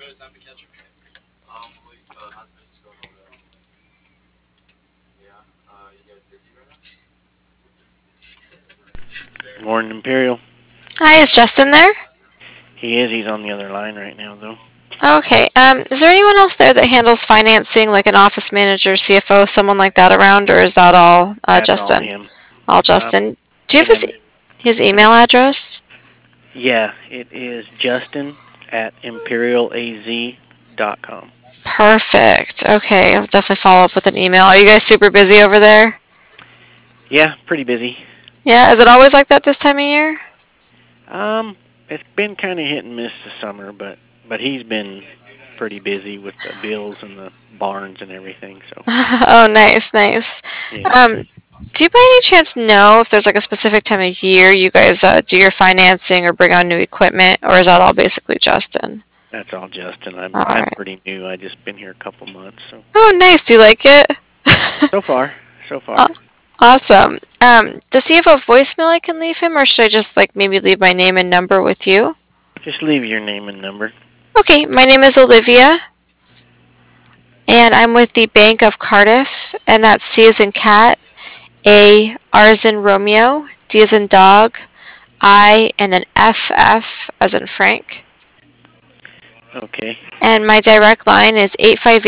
Morning, Imperial. Hi, is Justin there? He is. He's on the other line right now, though. Okay. Is there anyone else there that handles financing, like an office manager, CFO, someone like that around, or is that all That's all Justin? him. All Justin. Do you have And his email address? yeah, it is Justin at imperialaz.com. Perfect. Okay, I'll definitely follow up with an email. Are you guys super busy over there? Yeah, pretty busy. Yeah, is it always like that this time of year? It's been kind of hit and miss this summer, but he's been pretty busy with the bills and the barns and everything. So Oh, nice. yeah, Um, do you by any chance know if there's like a specific time of year you guys do your financing or bring on new equipment, or is that all basically Justin? that's all Justin. All I'm right. pretty new. I just been here a couple months, so Oh, nice. Do you like it? so far, so far. Aw- Awesome. Does he have a voicemail I can leave him, or should I just like maybe leave my name and number with you? Just leave your name and number. Okay, my name is Olivia, and I'm with the Bank of Cardiff, and that's C as in cat, A, R as in Romeo, D as in dog, I, and then FF as in Frank. Okay. And my direct line is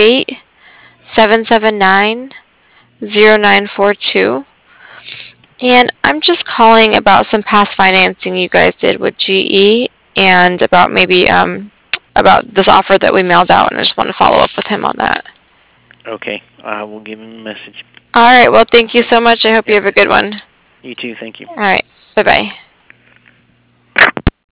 858-779-0942. And I'm just calling about some past financing you guys did with GE and about maybe about this offer that we mailed out, and I just want to follow up with him on that. Okay. I will give him a message. All right, well, thank you so much. I hope you Yep. have a good one. You too. Thank you. All right, bye-bye.